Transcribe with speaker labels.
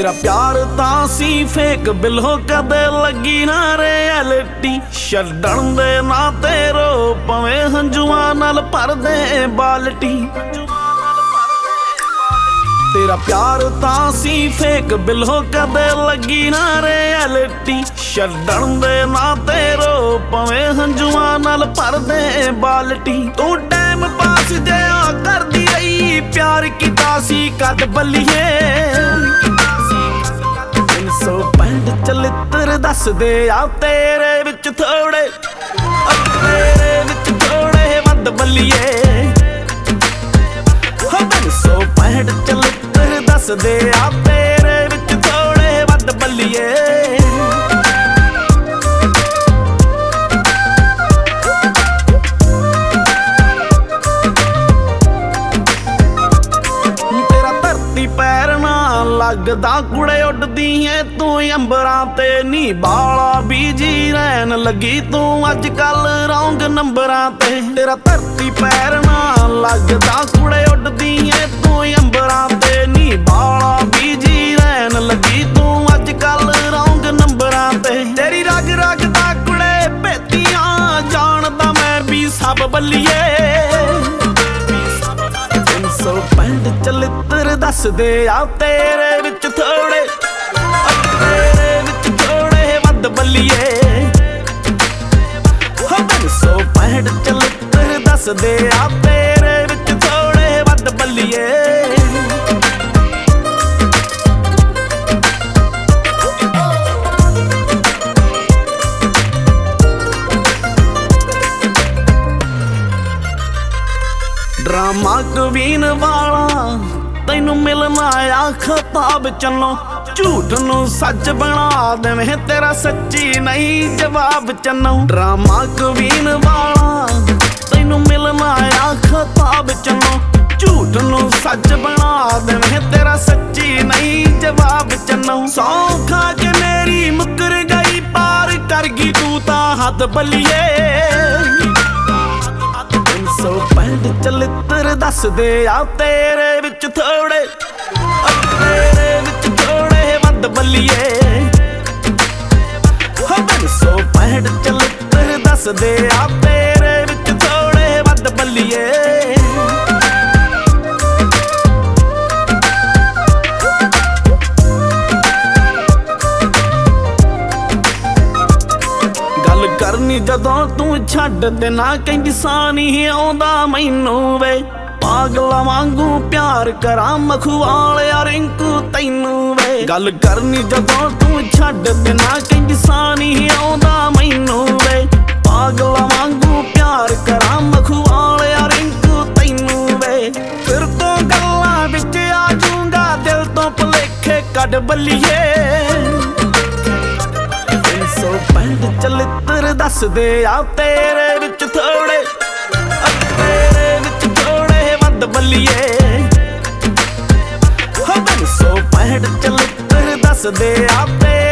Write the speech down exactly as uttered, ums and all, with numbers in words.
Speaker 1: तेरा प्यार तां सी फेक बिलो कदे लगी ना रियलिटी छड्डण दे ना तेरो पवे हंजुआं नाल भर दे बाल्टी तेरा प्यार तां सी फेक बिलो कदे लगी ना रियलिटी छड्डण दे ना तेरो पवे हंजुआं नाल भर दे बाल्टी तू टाइम पास जिहा करदी रही प्यार कीता सी कद बल्लीए तीन सौ पैंठ चलित्र दस दे आ तेरे विच थोड़े तेरे विच थोड़े वध बल्लीए तीन सौ पैंठ चलित्र दस दे आ तेरे विच थोड़े वध बल्लीए लगदा कुड़े उड़दी है तू अंबरां ते नी बाला बीजी रहन लगी तू अज कल रौंग नंबरां ते तेरा धरती पैर ना लगदा कुड़े उड़दी है तू अंबरां ते नी बाला बीजी रहन लगी तू अज कल रौंग नंबरां ते तेरी रग रग दा कुड़े भेतियां जानदा मैं भी सब बल्लीए सौ पैंठ चलित्र दस दे आ तेरे विच थोड़े तेरे विच थोड़े वध बल्लीए तीन सौ पैंठ चलित्र दस दे आ तेरे विच थोड़े वध बल्लीए ड्रामा कवीन वाला तैनू मिलना आ खताब चलो झूठ नू सच बना देवे तेरा सच्ची नहीं जवाब चनो ड्रामा कवीन वाला तैनू मिलना आ खताब चलो झूठ नू सच बना देवे तेरा सच्ची नहीं जवाब चनो सौ खा के मेरी मुकर गई पार कर गई तू तां हद बल्लीए सौ पैंठ चलित्र दस दे आ तेरे विच थोड़े तेरे विच थोड़े वध बल्लीए तीन सौ पैंठ चलित्र दस दे आ तेरे विच थोड़े वध बल्लीए करनी जदों तू छड्ड ते ना कहंदी सानी आउंदा मैनू वे पागला वांगू प्यार करा मखवालिया रिंकू तैनू वे गल करनी जदों तू छड्ड ते ना कहंदी सानी आउंदा मैनू वे पागला वांगू प्यार करा मखवालिया रिंकू तैनू वे फिर तो गल्लां विच आ जूंगा दिल तो भुलेखे कढ बल्लीए सौ पैंठ चलित्र दस दे आ तेरे विच थोड़े तेरे विच थोड़े वध बल्लीए तीन सौ पैंठ चलित्र दस दे आ तेरे